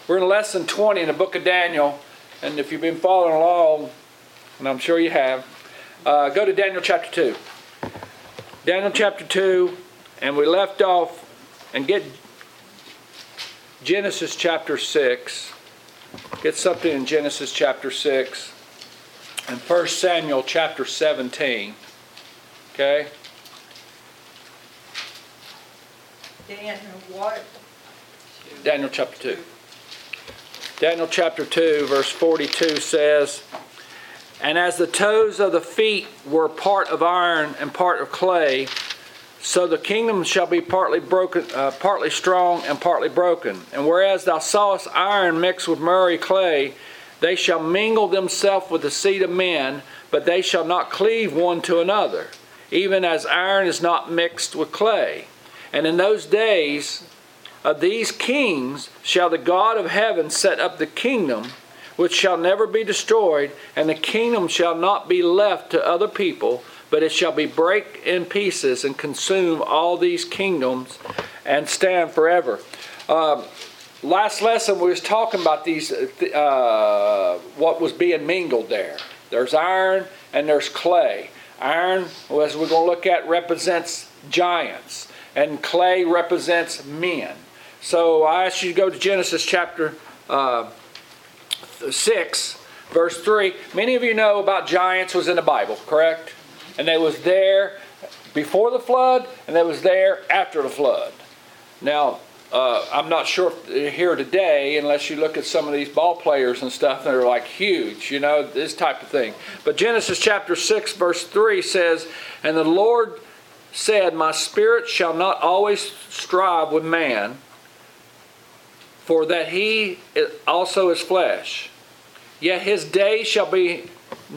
We're in lesson 20 in the book of Daniel, and if you've been following along, and I'm sure you have, go to Daniel chapter 2. Daniel chapter 2, and we left off, and get Genesis chapter 6. Get something in Genesis chapter 6 and 1 Samuel chapter 17. Okay? Daniel what? Daniel chapter 2. Daniel chapter 2 verse 42 says, "And as the toes of the feet were part of iron and part of clay, so the kingdom shall be partly strong and partly broken. And whereas thou sawest iron mixed with murry clay, they shall mingle themselves with the seed of men, but they shall not cleave one to another, even as iron is not mixed with clay. And in those days of these kings shall the God of heaven set up the kingdom, which shall never be destroyed, and the kingdom shall not be left to other people, but it shall be break in pieces and consume all these kingdoms and stand forever." Last lesson we was talking about these, what was being mingled there. There's iron and there's clay. Iron, as we're going to look at, represents giants, and clay represents men. So I ask you to go to Genesis chapter 6, verse 3. Many of you know about giants was in the Bible, correct? And they was there before the flood, and they was there after the flood. Now, I'm not sure if they're here today, unless you look at some of these ball players and stuff that are like huge, you know, this type of thing. But Genesis chapter 6, verse 3 says, "And the Lord said, My spirit shall not always strive with man, for that he also is flesh. Yet his days shall be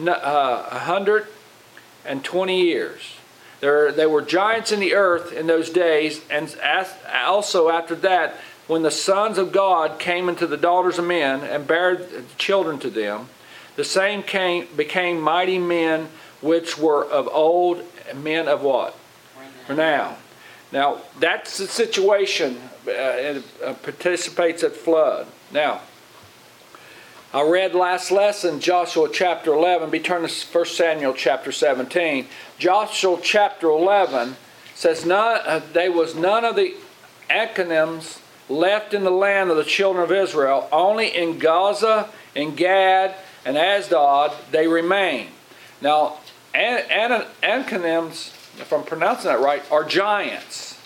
120 years. There were giants in the earth in those days, and also after that, when the sons of God came into the daughters of men and bare children to them, the same became mighty men, which were of old, men of what? Renown." Now, that's the situation. It participates at flood. Now, I read last lesson, Joshua chapter 11. Be turned to 1 Samuel chapter 17. Joshua chapter 11 says, "There was none of the Anakims left in the land of the children of Israel. Only in Gaza, in Gad, and Ashdod they remain." Now, Anakims, if I'm pronouncing that right, are giants.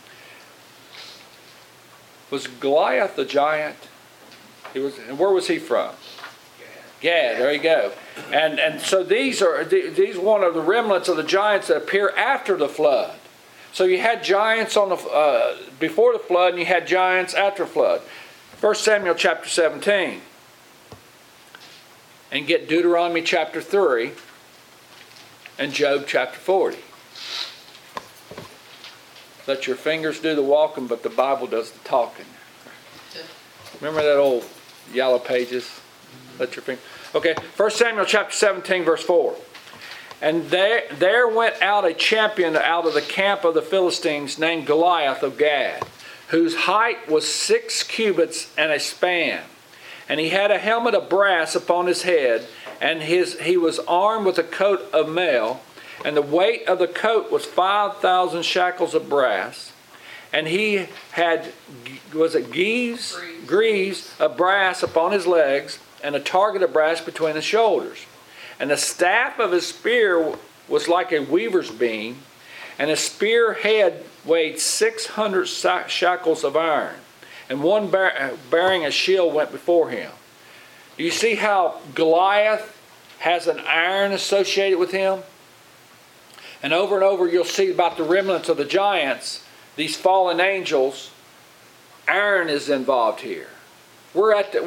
Was Goliath a giant? And where was he from? Gad. There you go. And so these one of the remnants of the giants that appear after the flood. So you had giants on the before the flood, and you had giants after flood. 1 Samuel chapter 17, and get Deuteronomy chapter 3 and Job chapter 40. Let your fingers do the walking, but the Bible does the talking. Remember that old yellow pages? Let your fingers. Okay, 1 Samuel chapter 17, verse 4. "And there went out a champion out of the camp of the Philistines, named Goliath of Gad, whose height was 6 cubits and a span. And he had a helmet of brass upon his head, and he was armed with a coat of mail, and the weight of the coat was 5,000 shekels of brass. And he had, greaves of brass upon his legs, and a target of brass between his shoulders. And the staff of his spear was like a weaver's beam, and his spear head weighed 600 shekels of iron. And one bearing a shield went before him." Do you see how Goliath has an iron associated with him? And over you'll see about the remnants of the giants, these fallen angels. Iron is involved here. We are at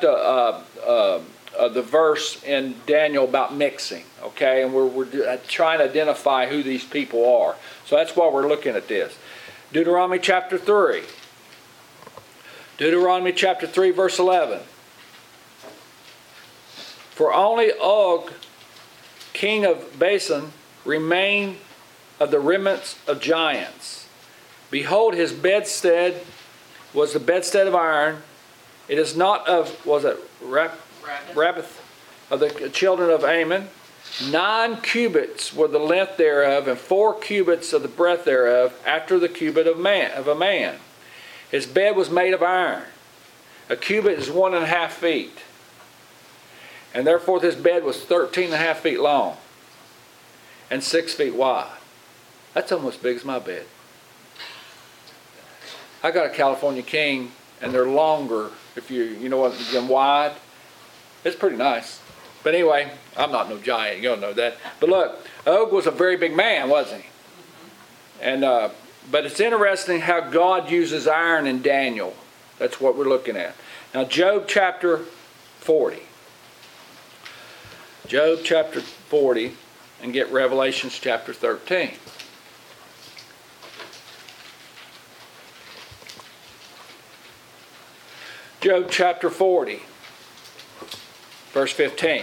the verse in Daniel about mixing, okay, and we're trying to identify who these people are. So that's why we're looking at this. Deuteronomy chapter 3. Deuteronomy chapter 3, verse 11. "For only Og, king of Bashan, remained of the remnants of giants. Behold, his bedstead was the bedstead of iron, It is not of, was it Rabbith, of the children of Ammon. 9 cubits were the length thereof, and 4 cubits of the breadth thereof, after the cubit of a man. His bed was made of iron. A cubit is 1.5 feet. And therefore this bed was 13.5 feet long and 6 feet wide. That's almost as big as my bed. I got a California King, and they're longer, if you know what, than wide. It's pretty nice. But anyway, I'm not no giant, you don't know that. But look, Og was a very big man, wasn't he? And but it's interesting how God uses iron in Daniel. That's what we're looking at. Now, Job chapter 40. Job chapter 40, and get Revelations chapter 13. Job chapter 40, verse 15.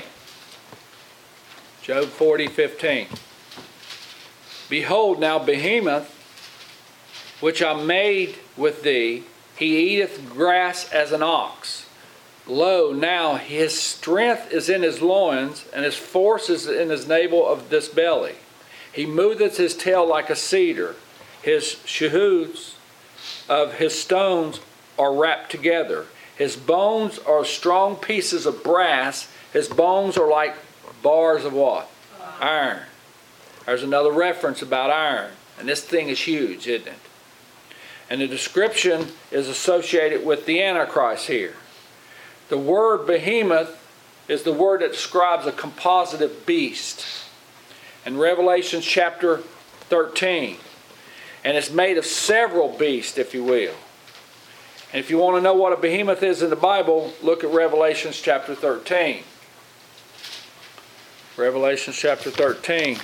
Job 40:15. Behold, now Behemoth, which I made with thee, he eateth grass as an ox. Lo, now his strength is in his loins, and his force is in his navel of this belly. He moveth his tail like a cedar. His shehoods of his stones are wrapped together. His bones are strong pieces of brass. His bones are like bars of what? Iron. There's another reference about iron. And this thing is huge, isn't it? And the description is associated with the Antichrist here. The word behemoth is the word that describes a compositive beast. In Revelation chapter 13. And it's made of several beasts, if you will. And if you want to know what a behemoth is in the Bible, look at Revelation chapter 13. Revelation chapter 13.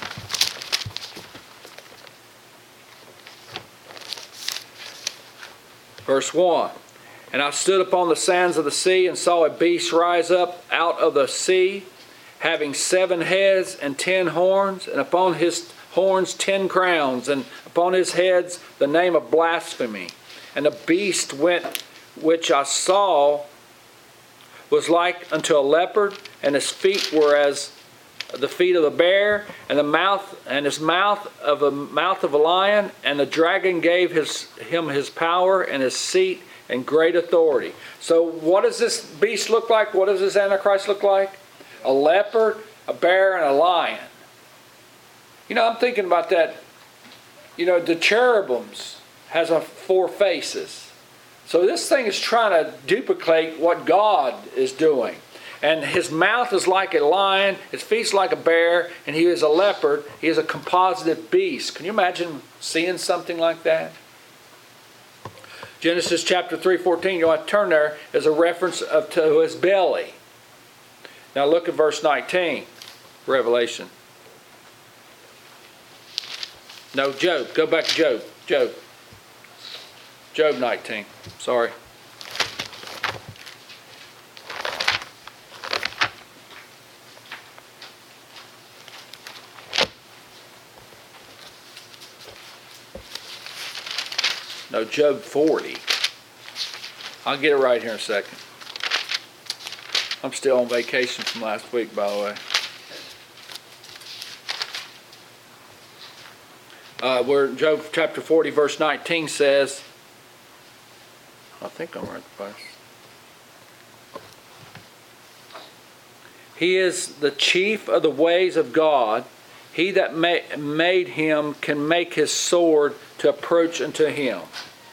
Verse 1. And I stood upon the sands of the sea and saw a beast rise up out of the sea, having 7 heads and 10 horns, and upon his horns 10 crowns, and upon his heads the name of blasphemy. And the beast which I saw was like unto a leopard, and his feet were as the feet of a bear, and his mouth of a lion. And the dragon gave him his power and his seat and great authority. So what does this beast look like? What does this Antichrist look like? A leopard, a bear, and a lion. You know, I'm thinking about that. You know, the cherubims has 4 faces. So this thing is trying to duplicate what God is doing. And his mouth is like a lion, his feet's like a bear, and he is a leopard. He is a compositive beast. Can you imagine seeing something like that? Genesis chapter 3:14, you want to turn there, is a reference to his belly. Now look at verse 19, Revelation. No, Job. Go back to Job. Job 19. Sorry. No, Job 40. I'll get it right here in a second. I'm still on vacation from last week, by the way. Where Job chapter 40, verse 19 says, I think I'm right at the place. He is the chief of the ways of God. He that made him can make his sword to approach unto him.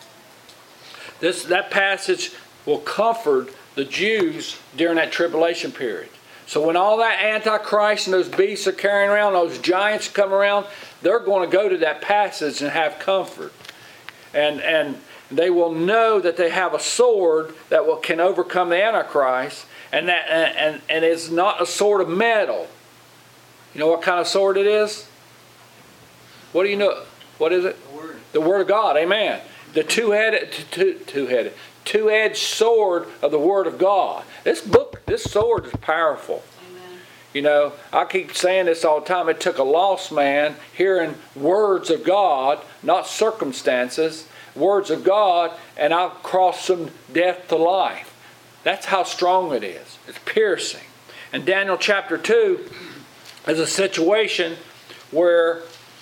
That passage will comfort the Jews during that tribulation period. So when all that Antichrist and those beasts are carrying around, those giants come around, they're going to go to that passage and have comfort. And they will know that they have a sword that can overcome the Antichrist, and it's not a sword of metal. You know what kind of sword it is? What do you know? What is it? The Word. The Word of God. Amen. The two-edged sword of the Word of God. This sword is powerful. Amen. You know, I keep saying this all the time. It took a lost man hearing words of God, not circumstances, words of God, and I've crossed from death to life. That's how strong it is. It's piercing. And Daniel chapter 2 is a situation where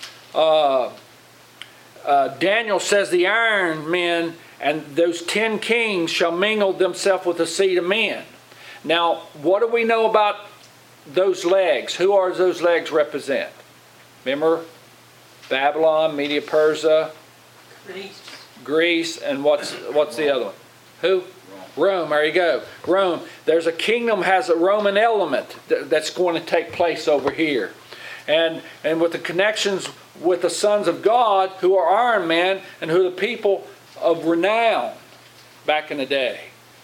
Daniel says the iron men and those 10 kings shall mingle themselves with the seed of men. Now, what do we know about those legs? Who are those legs represent? Remember? Babylon, Media Persia, Greece, and what's the other one? Who? Rome. There you go. Rome. There's a kingdom has a Roman element that's going to take place over here. And with the connections with the sons of God, who are iron men and who are the people of renown back in the day.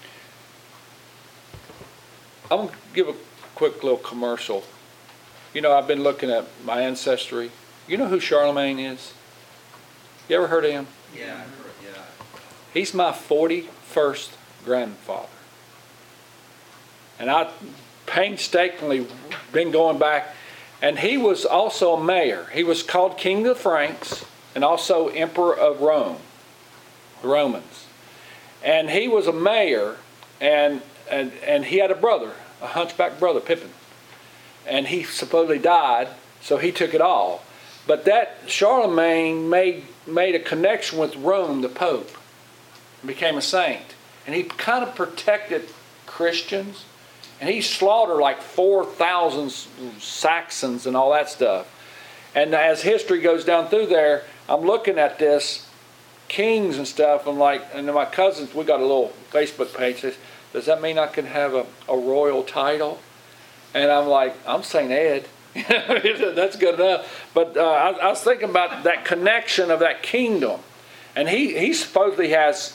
I'm going to give a quick little commercial. You know, I've been looking at my ancestry. You know who Charlemagne is? You ever heard of him? Yeah, I heard, yeah. He's my 41st grandfather. And I painstakingly been going back. And he was also a mayor. He was called King of the Franks and also Emperor of Rome, the Romans. And he was a mayor, and he had a brother, a hunchback brother, Pippin. And he supposedly died, so he took it all. But that Charlemagne made a connection with Rome, the Pope, and became a saint. And he kind of protected Christians. And he slaughtered like 4,000 Saxons and all that stuff. And as history goes down through there, I'm looking at this, kings and stuff. I'm like, and my cousins, we got a little Facebook page. Says, does that mean I can have a royal title? And I'm like, I'm St. Ed. That's good enough. But I was thinking about that connection of that kingdom. And he supposedly has,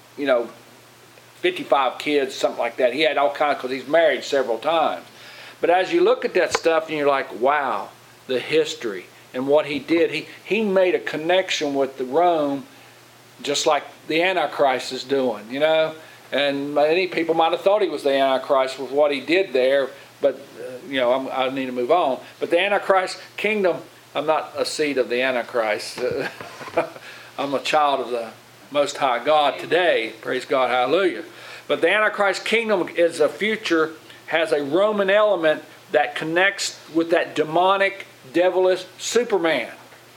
55 kids, something like that. He had all kinds, because he's married several times. But as you look at that stuff and you're like, wow, the history and what he did. He made a connection with the Rome just like the Antichrist is doing, And many people might have thought he was the Antichrist with what he did there, but, I need to move on. But the Antichrist kingdom, I'm not a seed of the Antichrist. I'm a child of the Most High God today. Praise God, hallelujah. But the Antichrist kingdom is a future, has a Roman element that connects with that demonic, devilish Superman.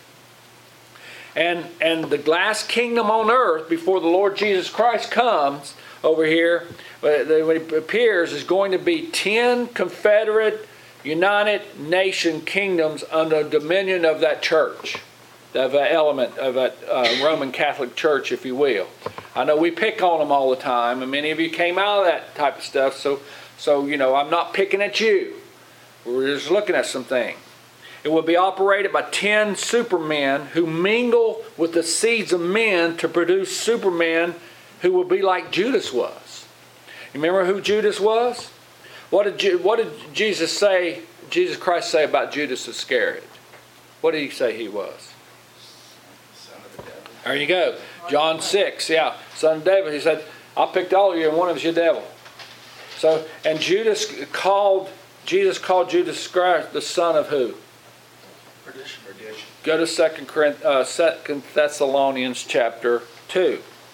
And the last kingdom on earth before the Lord Jesus Christ comes over here, when he appears, is going to be 10 confederate, united nation kingdoms under the dominion of that church. Of an element of that Roman Catholic Church, if you will. I know we pick on them all the time, and many of you came out of that type of stuff, so I'm not picking at you. We're just looking at some things. It will be operated by 10 supermen who mingle with the seeds of men to produce supermen who will be like Judas was. You remember who Judas was? What did Jesus Christ say about Judas Iscariot? What did he say he was? There you go. John 6, yeah. Son of David. He said, I picked all of you and one of you's your devil. So, and Jesus called Judas Iscariot the son of who? Perdition. Go to 2 Thessalonians chapter 2.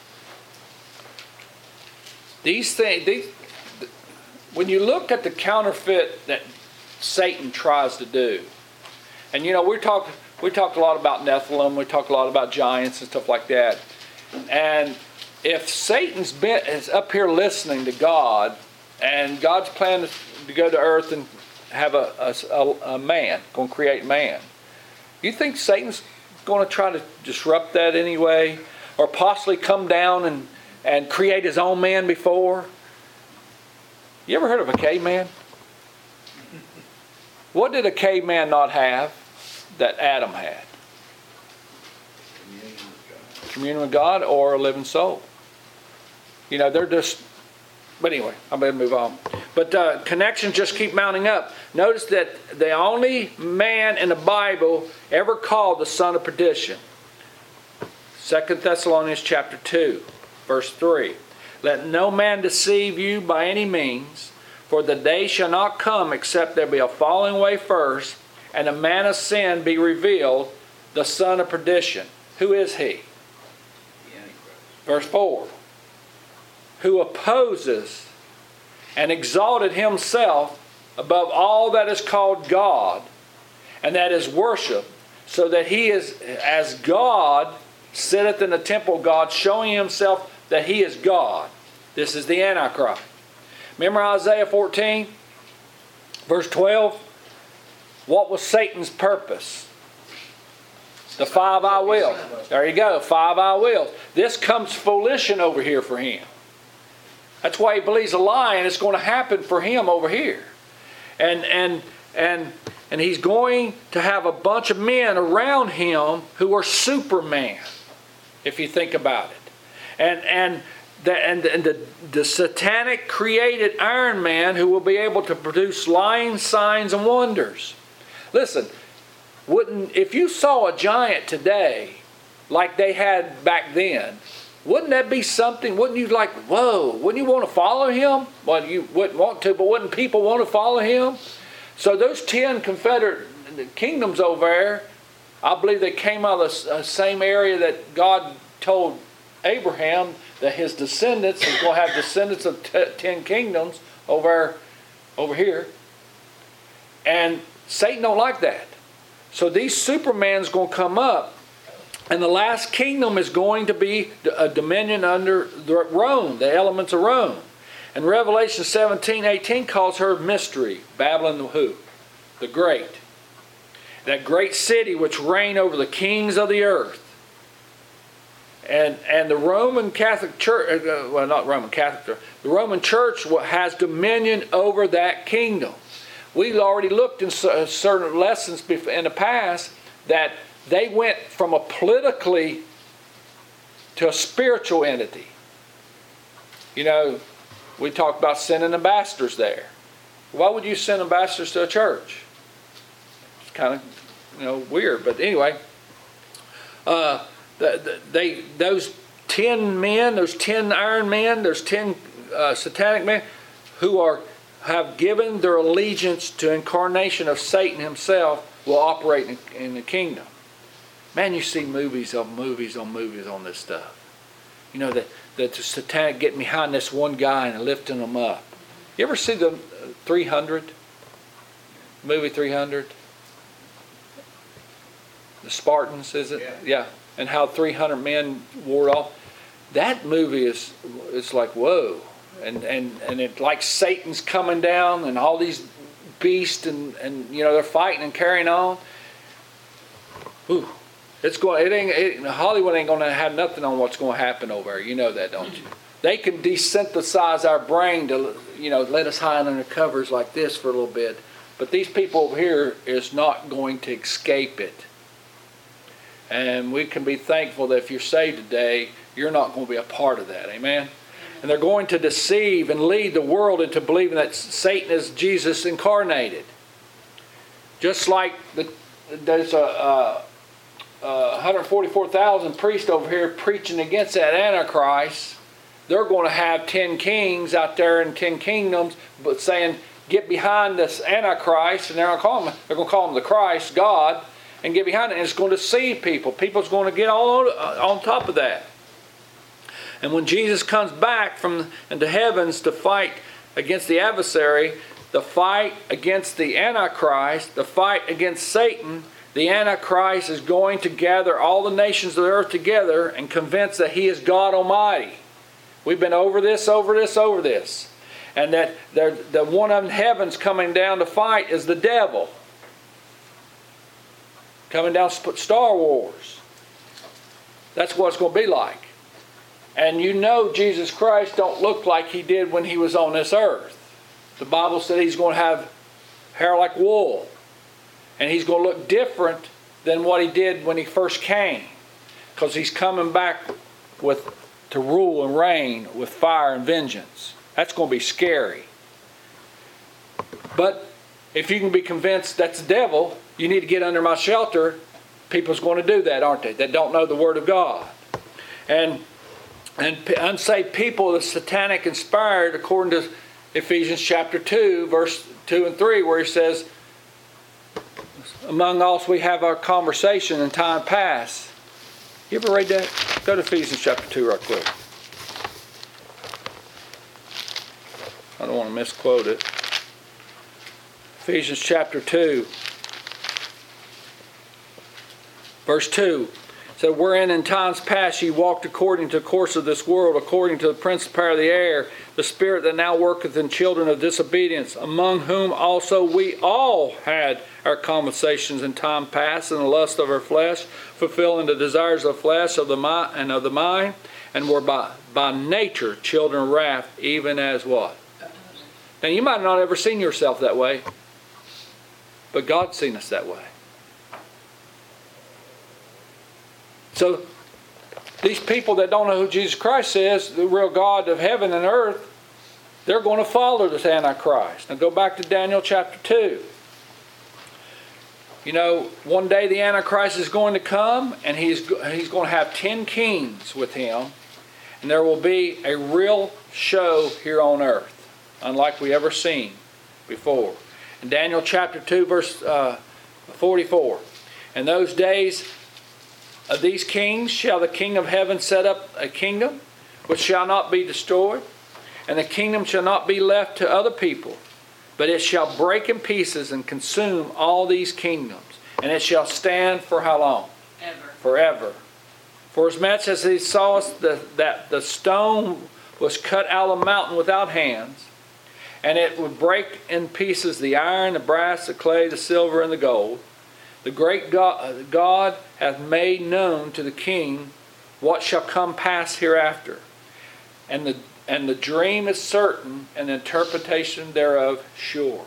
These things, when you look at the counterfeit that Satan tries to do, and we talked a lot about Nephilim, we talked a lot about giants and stuff like that. And if Satan's is up here listening to God, and God's plan to go to earth and have a man, going to create man, you think Satan's going to try to disrupt that anyway? Or possibly come down and create his own man before? You ever heard of a caveman? What did a caveman not have that Adam had? Communion with God or a living soul. They're just... But anyway, I'm going to move on. But connections just keep mounting up. Notice that the only man in the Bible ever called the son of perdition. 2 Thessalonians chapter 2, verse 3. Let no man deceive you by any means, for the day shall not come except there be a falling away first, and a man of sin be revealed, the son of perdition. Who is he? The Antichrist. Verse 4. Who opposes and exalted himself above all that is called God, and that is worship, so that he is as God sitteth in the temple of God, showing himself that he is God. This is the Antichrist. Remember Isaiah 14, verse 12? What was Satan's purpose? The 5 I will. There you go, 5 I will. This comes fruition over here for him. That's why he believes a lie, and it's going to happen for him over here. And he's going to have a bunch of men around him who are Superman, if you think about it. And the satanic created Iron Man who will be able to produce lying signs and wonders. Listen, if you saw a giant today like they had back then, wouldn't that be something? Wouldn't you like, whoa, wouldn't you want to follow him? Well, you wouldn't want to, but wouldn't people want to follow him? So those 10 Confederate kingdoms over there, I believe they came out of the same area that God told Abraham that his descendants is going to have descendants of 10 kingdoms over here. And Satan don't like that. So these Superman's going to come up, and the last kingdom is going to be a dominion under Rome, the elements of Rome. And Revelation 17:18 calls her mystery, Babylon the who? The Great. That great city which reigned over the kings of the earth. And the Roman Catholic Church, well, not Roman Catholic, the Roman Church has dominion over that kingdom. We've already looked in certain lessons in the past that they went from a politically to a spiritual entity. You know, we talked about sending ambassadors there. Why would you send ambassadors to a church? It's kind of, weird. But anyway, those 10 men, those 10 Iron Men, those 10 satanic men who have given their allegiance to incarnation of Satan himself will operate in the kingdom. Man, you see movies on movies on movies on this stuff. You know, that the satanic getting behind this one guy and lifting him up. You ever see the 300? Movie 300? The Spartans, is it? Yeah. And how 300 men ward off. That movie it's like, whoa. And it's like Satan's coming down and all these beasts and they're fighting and carrying on. Ooh. Hollywood ain't going to have nothing on what's going to happen over there. You know that, don't you? They can desynthesize our brain to, let us hide under covers like this for a little bit. But these people over here is not going to escape it. And we can be thankful that if you're saved today, you're not going to be a part of that. Amen? And they're going to deceive and lead the world into believing that Satan is Jesus incarnated. Just like there's 144,000 priests over here preaching against that Antichrist. They're going to have 10 kings out there in 10 kingdoms, but saying, get behind this Antichrist, and they're going to call him the Christ, God, and get behind it, and it's going to deceive people. People's going to get all on top of that. And when Jesus comes back from into heavens to fight against the adversary, the fight against the Antichrist, the fight against Satan, the Antichrist is going to gather all the nations of the earth together and convince that he is God Almighty. We've been over this. And that the one of heaven's coming down to fight is the devil. Coming down to Star Wars. That's what it's going to be like. And Jesus Christ don't look like he did when he was on this earth. The Bible said he's going to have hair like wool. And he's going to look different than what he did when he first came. Because he's coming back to rule and reign with fire and vengeance. That's going to be scary. But if you can be convinced that's the devil, you need to get under my shelter. People's going to do that, aren't they? That don't know the Word of God. And unsaved people are satanic inspired, according to Ephesians chapter 2, verse 2 and 3, where he says, among us we have our conversation in time past. You ever read that? Go to Ephesians chapter 2 right quick. I don't want to misquote it. Ephesians chapter 2, verse 2. So, wherein in times past ye walked according to the course of this world, according to the prince of the power of the air, the spirit that now worketh in children of disobedience, among whom also we all had our conversations in time past in the lust of our flesh, fulfilling the desires of the flesh of the mind, and were by nature children of wrath, even as what? Now, you might not have ever seen yourself that way, but God's seen us that way. So, these people that don't know who Jesus Christ is, the real God of heaven and earth, they're going to follow this Antichrist. Now go back to Daniel chapter 2. You know, one day the Antichrist is going to come, and he's going to have 10 kings with him, and there will be a real show here on earth, unlike we ever seen before. In Daniel chapter 2, verse 44, in those days of these kings shall the King of heaven set up a kingdom which shall not be destroyed, and the kingdom shall not be left to other people, but it shall break in pieces and consume all these kingdoms, and it shall stand for how long? Ever. Forever. For as much as he saw that the stone was cut out of the mountain without hands, and it would break in pieces the iron, the brass, the clay, the silver, and the gold, the great God hath made known to the king what shall come pass hereafter. And the dream is certain, and the interpretation thereof sure.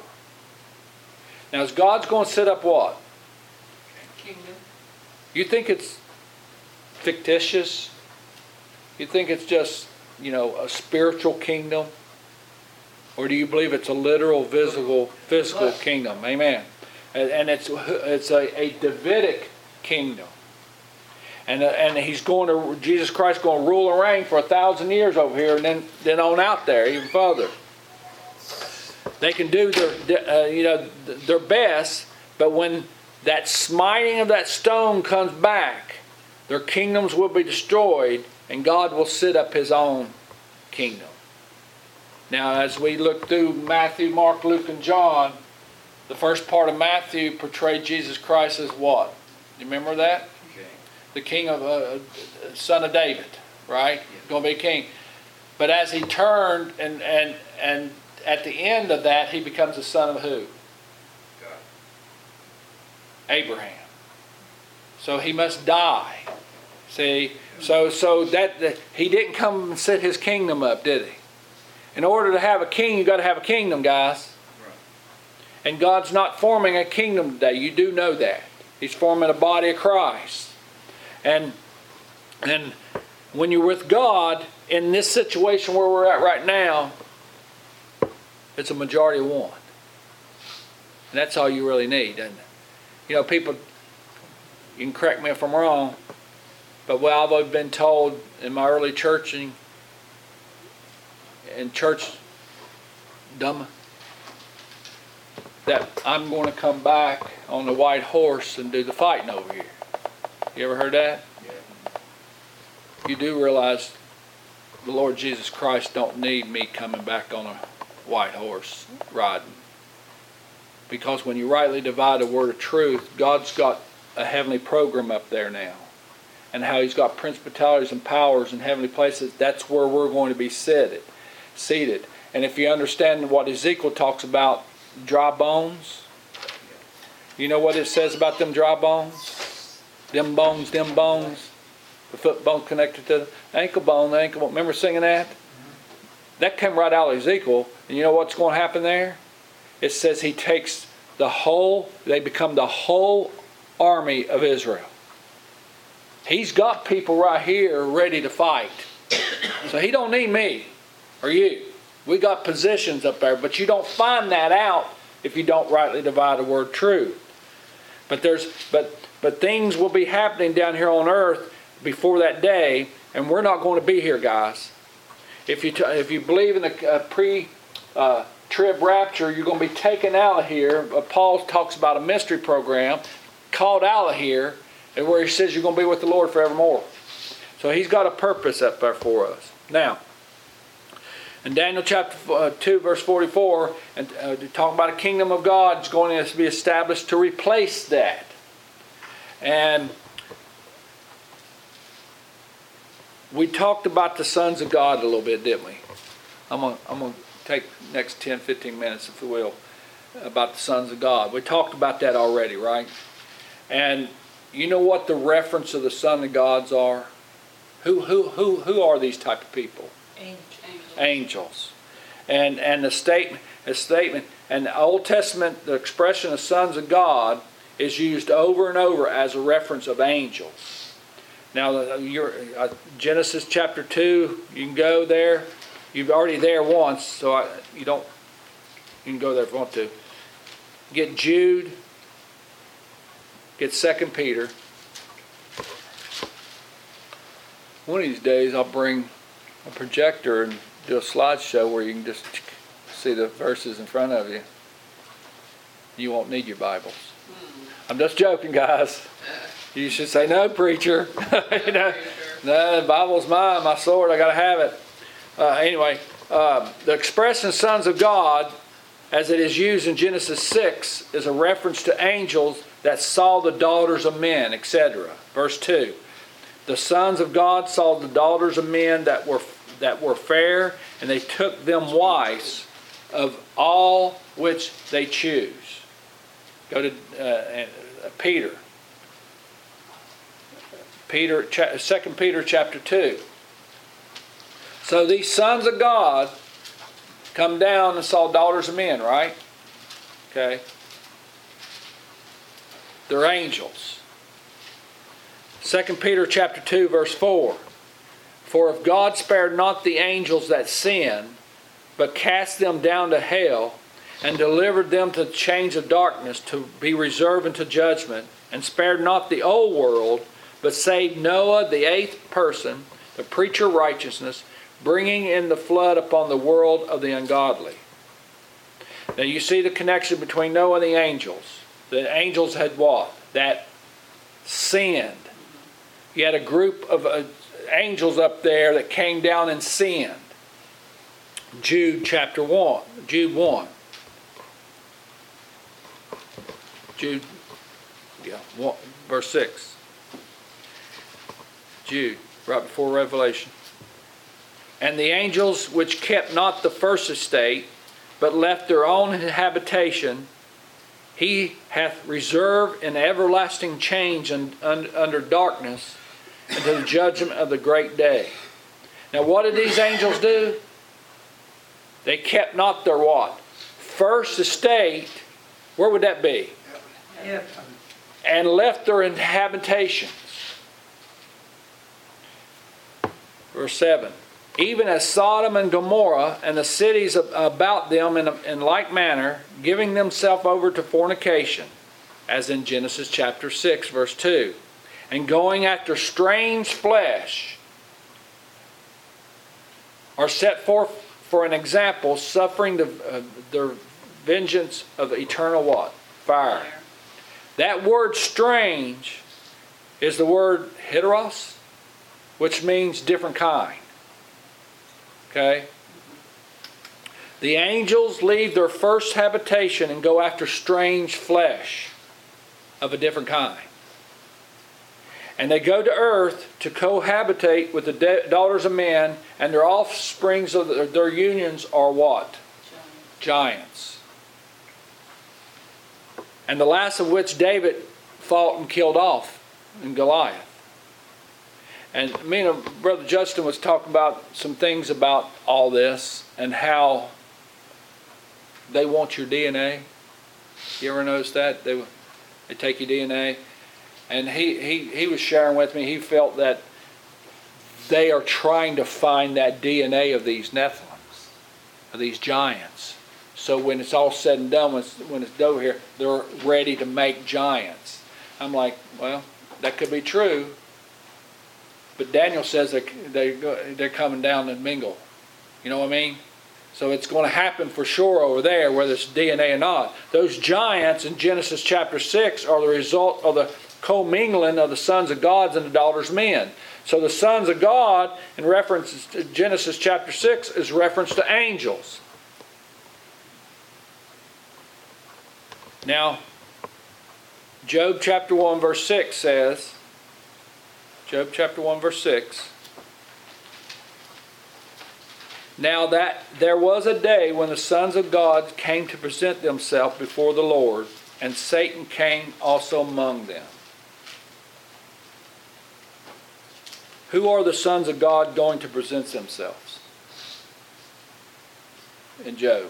Now, is God's going to set up what? Kingdom. You think it's fictitious? You think it's just, a spiritual kingdom? Or do you believe it's a literal, visible, physical kingdom? Amen. And it's a Davidic kingdom. And Jesus Christ going to rule and reign for 1,000 years over here, and then on out there even further. They can do their best, but when that smiting of that stone comes back, their kingdoms will be destroyed, and God will set up His own kingdom. Now, as we look through Matthew, Mark, Luke, and John, the first part of Matthew portrayed Jesus Christ as what? You remember that? Okay. The king of son of David, right? Going to be king. But as he turned and at the end of that, he becomes the son of who? God. Abraham. So he must die. See, so that he didn't come and set his kingdom up, did he? In order to have a king, you got to have a kingdom, guys. Right. And God's not forming a kingdom today. You do know that. He's forming a body of Christ. And when you're with God in this situation where we're at right now, it's a majority of one. And that's all you really need, isn't it? People, you can correct me if I'm wrong, but what I've been told in my early churching, in church dumb, that I'm going to come back on the white horse and do the fighting over here. You ever heard that? Yeah. You do realize the Lord Jesus Christ don't need me coming back on a white horse riding. Because when you rightly divide the word of truth, God's got a heavenly program up there now. And how He's got principalities and powers in heavenly places, that's where we're going to be seated. And if you understand what Ezekiel talks about, dry bones, you know what it says about them dry bones? Them bones, the foot bone connected to the ankle bone, remember singing that? That came right out of Ezekiel. And you know what's going to happen there? It says He takes they become the whole army of Israel. He's got people right here ready to fight. So He don't need me or you. We got positions up there, but you don't find that out if you don't rightly divide the word truth. But things will be happening down here on earth before that day, and we're not going to be here, guys. If you believe in the pre-trib rapture, you're going to be taken out of here. Paul talks about a mystery program, called out of here, and where he says you're going to be with the Lord forevermore. So He's got a purpose up there for us. Now, In Daniel chapter 2, verse 44, and talking about a kingdom of God is going to be established to replace that. And we talked about the sons of God a little bit, didn't we? I'm going to take the next 10, 15 minutes, if you will, about the sons of God. We talked about that already, right? And you know what the reference of the sons of gods are? Who are these type of people? Angels. And the statement, and the Old Testament, the expression of sons of God is used over and over as a reference of angels. Now, Genesis chapter 2, you can go there. You're already there once, so you can go there if you want to. Get Jude. Get 2 Peter. One of these days I'll bring a projector and do a slideshow where you can just see the verses in front of you. You won't need your Bibles. I'm just joking, guys. You should say, no, preacher. No, the Bible's mine, my sword, I got to have it. Anyway, the expression sons of God, as it is used in Genesis 6, is a reference to angels that saw the daughters of men, etc. Verse 2. The sons of God saw the daughters of men that were fair, and they took them wives of all which they choose. Go to Peter. 2 Peter chapter 2. So these sons of God come down and saw daughters of men, right? Okay. They're angels. 2 Peter chapter 2, verse 4. For if God spared not the angels that sinned, but cast them down to hell, and delivered them to chains of darkness to be reserved unto judgment, and spared not the old world, but saved Noah, the eighth person, the preacher of righteousness, bringing in the flood upon the world of the ungodly. Now you see the connection between Noah and the angels. The angels had what? That sinned. You had a group of angels up there that came down and sinned. Jude chapter 1. Jude 1. Jude, 1, verse 6. Jude, right before Revelation. And the angels which kept not the first estate, but left their own habitation, he hath reserved in everlasting change under darkness until the judgment of the great day. Now what did these angels do? They kept not their what? First estate. Where would that be? Heaven. And left their habitations. Verse 7. Even as Sodom and Gomorrah and the cities about them in like manner, giving themselves over to fornication, as in Genesis chapter 6, verse 2, and going after strange flesh, are set forth for an example, suffering the vengeance of eternal what? Fire. That word strange is the word heteros, which means different kind. Okay? The angels leave their first habitation and go after strange flesh of a different kind. And they go to earth to cohabitate with the daughters of men, and their offsprings of their unions are what? Giants. And the last of which David fought and killed off in Goliath. And me and Brother Justin was talking about some things about all this and how they want your DNA. You ever notice that? They take your DNA. And he was sharing with me, he felt that they are trying to find that DNA of these Nephilims, of these giants. So when it's all said and done, when it's over here, they're ready to make giants. I'm like, well, that could be true. But Daniel says they're coming down to mingle. You know what I mean? So it's going to happen for sure over there, whether it's DNA or not. Those giants in Genesis chapter 6 are the result of the commingling of the sons of gods and the daughters of men. So the sons of God, in reference to Genesis chapter 6, is reference to angels. Now, Job chapter 1 verse 6 says, Job chapter 1 verse 6, now that there was a day when the sons of God came to present themselves before the Lord, and Satan came also among them. Who are the sons of God going to present themselves in Job?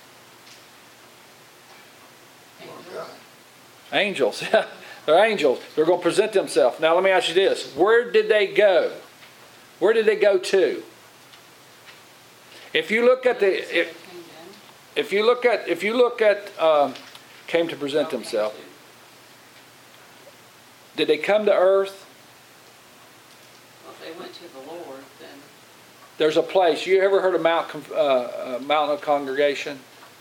Angels. They're angels. They're going to present themselves. Now let me ask you this. Where did they go? Where did they go to? If you look at if you look at came to present themselves, did they come to earth? Well, if they went to the Lord, then There's a place. You ever heard of Mountain of Congregation?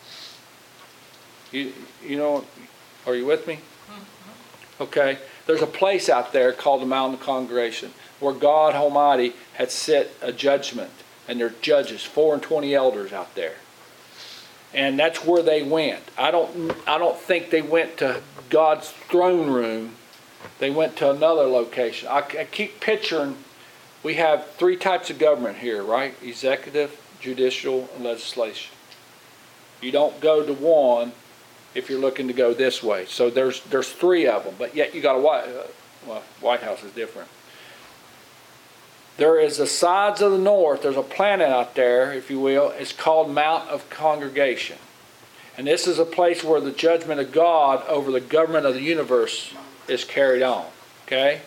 You know, are you with me? Okay. There's a place out there called the Mountain of Congregation where God Almighty had set a judgment, and there are judges, 4 and 20 elders out there. And that's where they went. I don't think they went to God's throne room. They went to another location. I keep picturing, we have 3 types of government here, right? Executive, judicial, and legislation. You don't go to one if you're looking to go this way. So there's 3 of them, but yet you got White House is different. There is the sides of the north. There's a planet out there, if you will. It's called Mount of Congregation. And this is a place where the judgment of God over the government of the universe is carried on. Okay?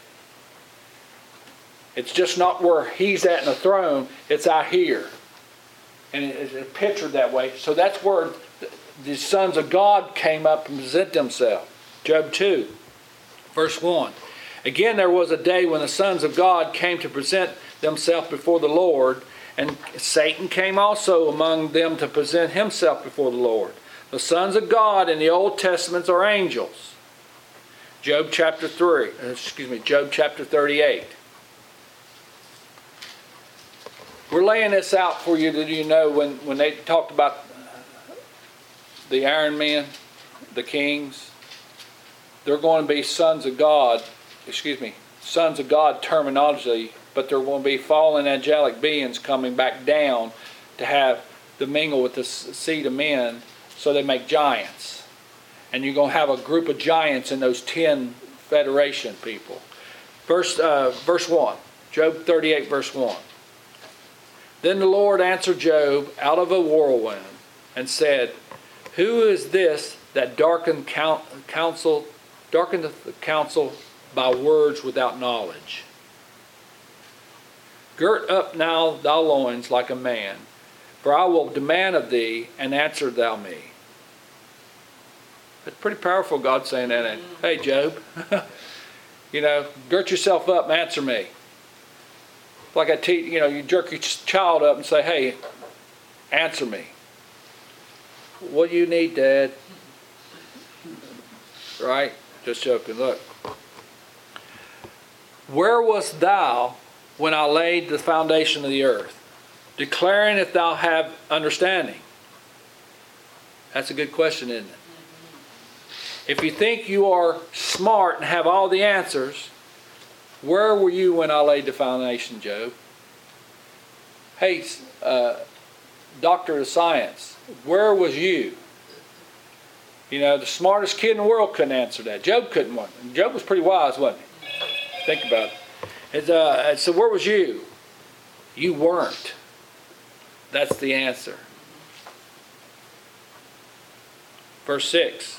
It's just not where he's at in the throne. It's out here. And it's pictured that way. So that's where the sons of God came up and present themselves. Job 2, verse 1. Again, there was a day when the sons of God came to present themselves before the Lord, and Satan came also among them to present himself before the Lord. The sons of God in the Old Testament are angels. Job chapter 38. We're laying this out for you that you know when they talked about the Iron Men, the kings, they're going to be sons of God. Sons of God terminology, but there will be fallen angelic beings coming back down to mingle with the seed of men, so they make giants. And you're going to have a group of giants in those 10 federation people. Verse 1, Job 38, verse 1. Then the Lord answered Job out of a whirlwind and said, who is this that darkeneth the counsel by words without knowledge? Girt up now thy loins like a man, for I will demand of thee, and answer thou me. It's pretty powerful, God saying that. And, hey, Job, girt yourself up and answer me. Like I teach, you jerk your child up and say, hey, answer me. What do you need, Dad? Right? Just joking. Look. Where wast thou when I laid the foundation of the earth, declaring if thou have understanding? That's a good question, isn't it? If you think you are smart and have all the answers, where were you when I laid the foundation, Job? Hey, doctor of science, where was you? The smartest kid in the world couldn't answer that. Job couldn't. Job was pretty wise, wasn't he? Think about it. So where was you? You weren't. That's the answer. Verse 6.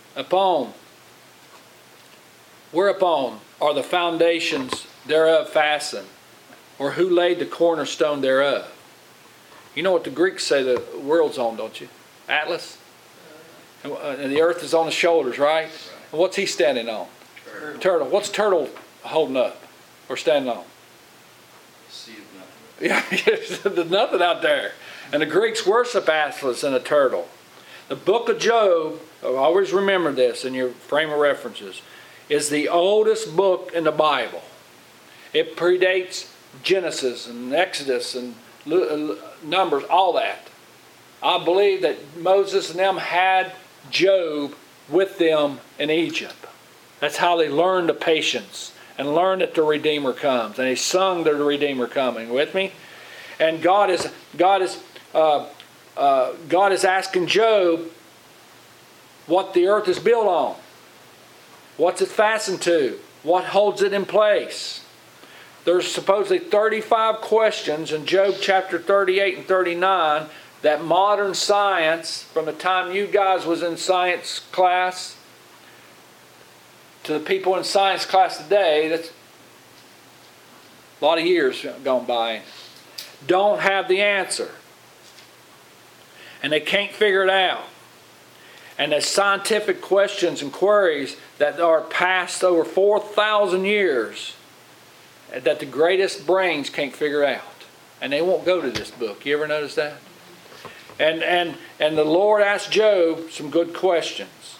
Whereupon are the foundations thereof fastened? Or who laid the cornerstone thereof? You know what the Greeks say the world's on, don't you? Atlas? And the earth is on the shoulders, right? And what's he standing on? Turtle. What's turtle holding up or standing on? Sea of nothing. Yeah, there's nothing out there. And the Greeks worship Atlas and a turtle. The book of Job, always remember this in your frame of references, is the oldest book in the Bible. It predates Genesis and Exodus and Numbers, all that. I believe that Moses and them had Job with them in Egypt. That's how they learned the patience and learned that the Redeemer comes. And they sung the Redeemer coming. With me? And God is asking Job what the earth is built on. What's it fastened to? What holds it in place? There's supposedly 35 questions in Job chapter 38 and 39 that modern science, from the time you guys was in science class to the people in science class today, that's a lot of years gone by, don't have the answer. And they can't figure it out. And the scientific questions and queries that are past over 4,000 years that the greatest brains can't figure out. And they won't go to this book. You ever notice that? And the Lord asked Job some good questions.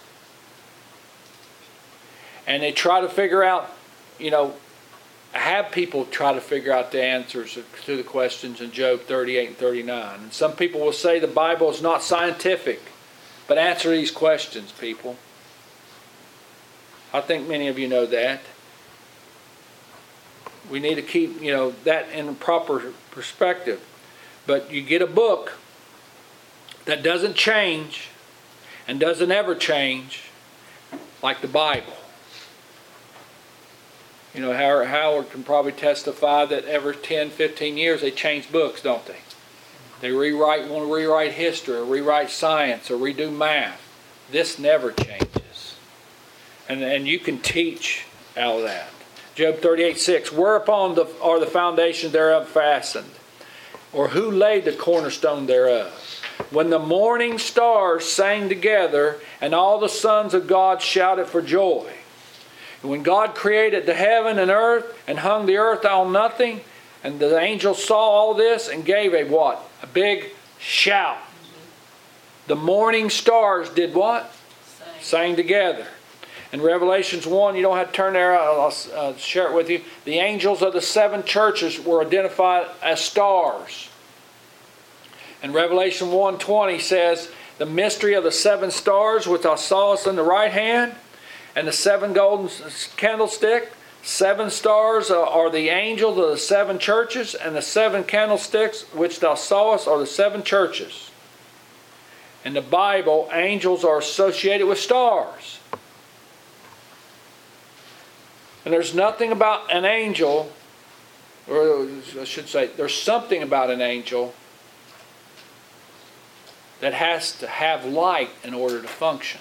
And they try to figure out, have people try to figure out the answers to the questions in Job 38 and 39. And some people will say the Bible is not scientific. But answer these questions, people. I think many of you know that. We need to keep, that in a proper perspective. But you get a book that doesn't change and doesn't ever change like the Bible. Howard can probably testify that every 10, 15 years they change books, don't they? They want to rewrite history, or rewrite science, or redo math. This never changes. And you can teach out of that. Job 38:6, whereupon are the foundations thereof fastened? Or who laid the cornerstone thereof? When the morning stars sang together, and all the sons of God shouted for joy. And when God created the heaven and earth, and hung the earth on nothing, and the angels saw all this, and gave a what? A big shout. The morning stars did what? Sang together. In Revelations 1, you don't have to turn there, I'll share it with you. The angels of the 7 churches were identified as stars. And Revelation 1:20 says, the mystery of the 7 stars which thou sawest in the right hand, and the 7 golden candlestick. 7 stars are the angels of the 7 churches, and the 7 candlesticks which thou sawest are the 7 churches. In the Bible, angels are associated with stars. And there's nothing about an angel, or I should say, there's something about an angel that has to have light in order to function.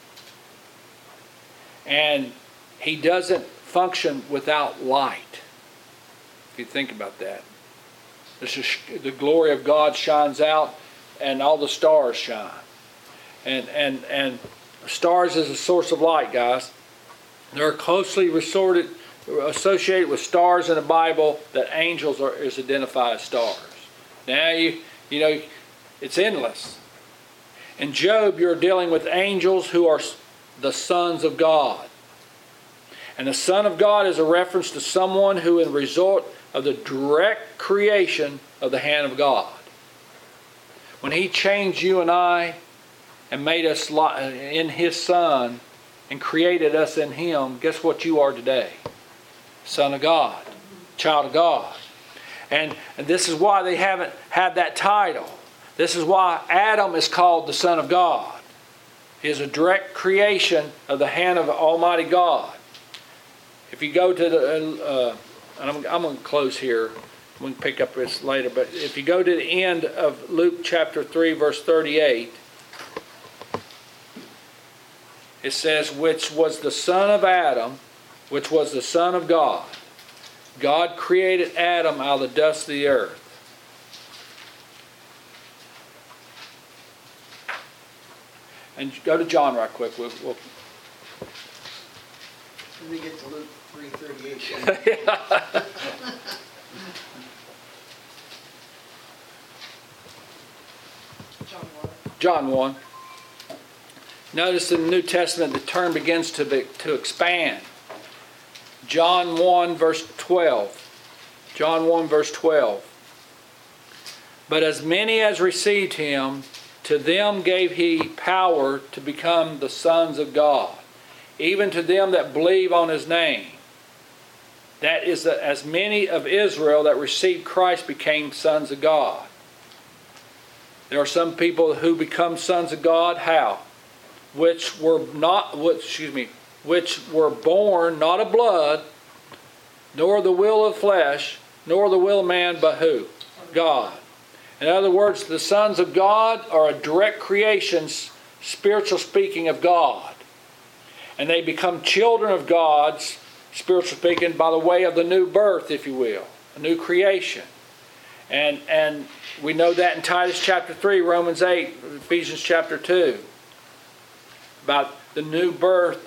And he doesn't function without light. If you think about that. The glory of God shines out and all the stars shine. And stars is a source of light, guys. They're closely associated with stars in the Bible that angels is identified as stars. Now it's endless. In Job, you're dealing with angels who are the sons of God. And the Son of God is a reference to someone who is a result of the direct creation of the hand of God. When He changed you and I and made us in His Son and created us in Him, guess what you are today? Son of God, child of God. And this is why they haven't had that title. This is why Adam is called the Son of God. He is a direct creation of the hand of Almighty God. If you go to the, and I'm going to close here. We can pick up this later. But if you go to the end of Luke chapter 3, verse 38, it says, which was the son of Adam, which was the son of God. God created Adam out of the dust of the earth. And go to John right quick. We'll Let me get to Luke 3:38. John 1. Notice in the New Testament the term begins to expand. John 1 verse 12. John 1 verse 12. But as many as received him, to them gave he power to become the sons of God, even to them that believe on his name. That is, as many of Israel that received Christ became sons of God. There are some people who become sons of God. How? Which were born not of blood, nor the will of flesh, nor the will of man, but who? God. In other words, the sons of God are a direct creation, spiritual speaking, of God. And they become children of God, spiritual speaking, by the way of the new birth, if you will, a new creation. And we know that in Titus chapter 3, Romans 8, Ephesians chapter 2, about the new birth.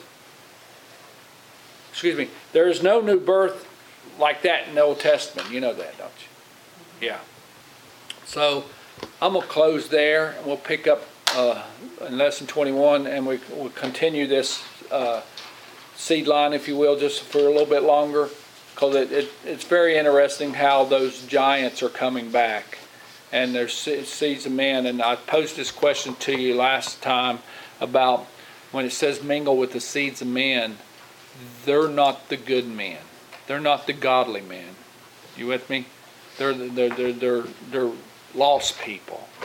There is no new birth like that in the Old Testament. You know that, don't you? Yeah. So I'm going to close there, and we'll pick up in lesson 21, and we'll continue this seed line, if you will, just for a little bit longer, because it's very interesting how those giants are coming back, and there's seeds of men. And I posed this question to you last time about when it says mingle with the seeds of men, they're not the good men. They're not the godly men. You with me? They're lost people.